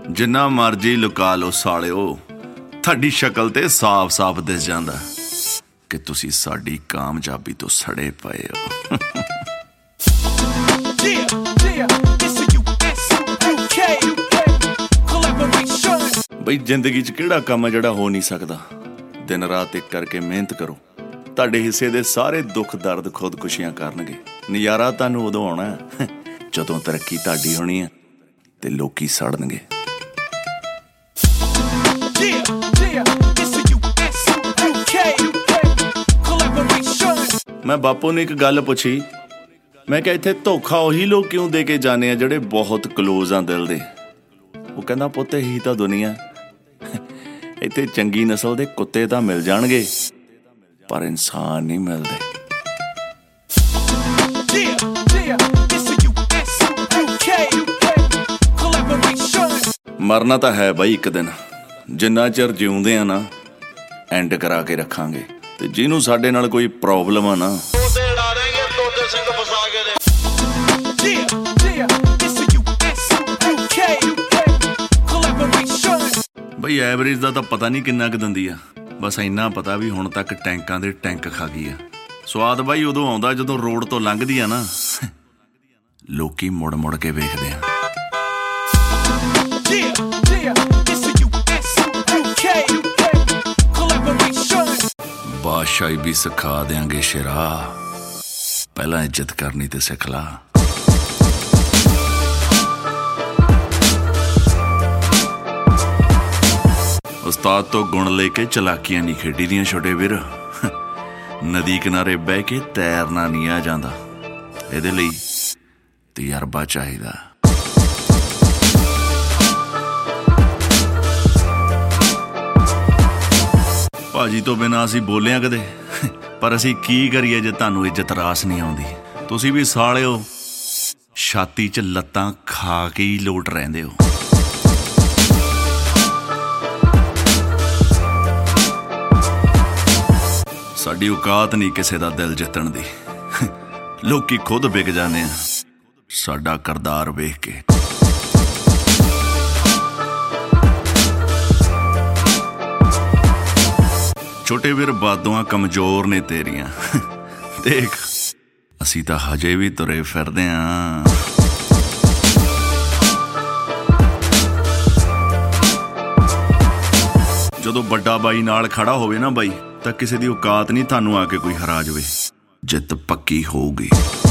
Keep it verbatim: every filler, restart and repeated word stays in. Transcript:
जिन्ना मर्जी लुका लो सालिओ, ਤੁਹਾਡੀ शक्ल ते साफ साफ दिस जांदा कि तुसी साडी कामयाबी तो सड़े पए हो। बई जिंदगी च किहड़ा काम है जिहड़ा हो नहीं सकदा। दिन रात एक करके मेहनत करो, ਤੁਹਾਡੇ ਹਿੱਸੇ ਦੇ ਸਾਰੇ दुख दर्द खुदकुशियां करनगे। नज़ारा ਤੁਹਾਨੂੰ ਉਦੋਂ ਆਉਣਾ ਜਦੋਂ ਤਰੱਕੀ ਤੁਹਾਡੀ ਹੋਣੀ ਹੈ ਤੇ ਲੋਕੀ ਸੜਨਗੇ। मैं बापू ने एक गल पूछी, मैं क्या इत्थे धोखा उही लोग क्यों दे के जाने आ ਜਿਹੜੇ बहुत क्लोज आ दिल दे। वो कहना पुੱਤ ही ਤਾਂ दुनिया ਇੱਥੇ ਚੰਗੀ ਨਸਲ ਦੇ ਕੁੱਤੇ ਤਾਂ ਮਿਲ ਜਾਣਗੇ ਪਰ ਇਨਸਾਨ ਨਹੀਂ ਮਿਲਦੇ। ਮਰਨਾ ਤਾਂ ਹੈ ਬਾਈ ਇੱਕ ਦਿਨ, ਜਿੰਨਾ ਚਿਰ ਜਿਉਂਦੇ ਆ ਨਾ ਐਂਡ ਕਰਾ ਕੇ ਰੱਖਾਂਗੇ। ਤੇ ਜਿਹਨੂੰ ਸਾਡੇ ਨਾਲ ਕੋਈ ਪ੍ਰੋਬਲਮ ਆ ਨਾ ਬਈ ਐਵਰੇਜ ਦਾ ਤਾਂ ਪਤਾ ਨਹੀਂ ਕਿੰਨਾ ਕੁ ਦਿੰਦੀ ਆ, ਬਸ ਇੰਨਾ ਪਤਾ ਵੀ ਹੁਣ ਤੱਕ ਟੈਂਕਾਂ ਦੇ ਟੈਂਕ ਖਾ ਗਈ ਆ। ਸਵਾਦ ਬਾਈ ਉਦੋਂ ਆਉਂਦਾ ਜਦੋਂ ਰੋਡ ਤੋਂ ਲੰਘਦੀ ਆ ਨਾ, ਲੋਕੀ ਮੁੜ ਮੁੜ ਕੇ ਵੇਖਦੇ ਆ। ਬਾਦਸ਼ਾਹੀ ਵੀ ਸਿਖਾ ਦਿਆਂਗੇ ਸ਼ੇਰਾ, ਪਹਿਲਾਂ ਇੱਜ਼ਤ ਕਰਨੀ ਤੇ ਸਿੱਖ ਲਾ। ਉਸਤਾਦ ਤੋਂ ਗੁਣ ਲੈ ਕੇ ਚਲਾਕੀਆਂ ਨਹੀਂ ਖੇਡੀ ਦੀਆਂ ਛੋਟੇ ਵੀਰ। ਨਦੀ ਕਿਨਾਰੇ ਬਹਿ ਕੇ ਤੈਰਨਾ ਨਹੀਂ ਆ ਜਾਂਦਾ, ਇਹਦੇ ਲਈ ਤਜਰਬਾ ਚਾਹੀਦਾ। ਭਾਜੀ ਤੋਂ ਬਿਨਾਂ ਅਸੀਂ ਬੋਲਿਆ ਕਦੇ, ਪਰ ਅਸੀਂ ਕੀ ਕਰੀਏ ਜੇ ਤੁਹਾਨੂੰ ਇੱਜ਼ਤ ਰਾਸ ਨਹੀਂ ਆਉਂਦੀ। ਤੁਸੀਂ ਵੀ ਸਾਲਿਓ ਛਾਤੀ 'ਚ ਲੱਤਾਂ ਖਾ ਕੇ ਹੀ ਲੋਟ ਰਹਿੰਦੇ ਹੋ। ਸਾਡੀ ਔਕਾਤ ਨਹੀਂ ਕਿਸੇ ਦਾ ਦਿਲ ਜਿੱਤਣ ਦੀ, ਲੋਕੀ ਖੁਦ ਵਿਕ ਜਾਂਦੇ ਆ ਸਾਡਾ ਕਰਦਾਰ ਵੇਖ ਕੇ। ਛੋਟੇ ਵੀਰ ਬਾਦੋਆਂ ਕਮਜ਼ੋਰ ਨੇ ਤੇਰੀਆਂ, ਦੇਖ ਅਸੀਂ ਤਾਂ ਹਜੇ ਵੀ ਤੁਰੇ ਫਿਰਦੇ ਆਂ। ਜਦੋਂ ਵੱਡਾ ਬਾਈ ਨਾਲ ਖੜਾ ਹੋਵੇ ਨਾ ਬਾਈ, ਤਾਂ ਕਿਸੇ ਦੀ ਔਕਾਤ ਨਹੀਂ ਤੁਹਾਨੂੰ ਆ ਕੇ ਕੋਈ ਹਰਾ ਜਾਵੇ। ਜਿੱਤ ਪੱਕੀ ਹੋਊਗੀ।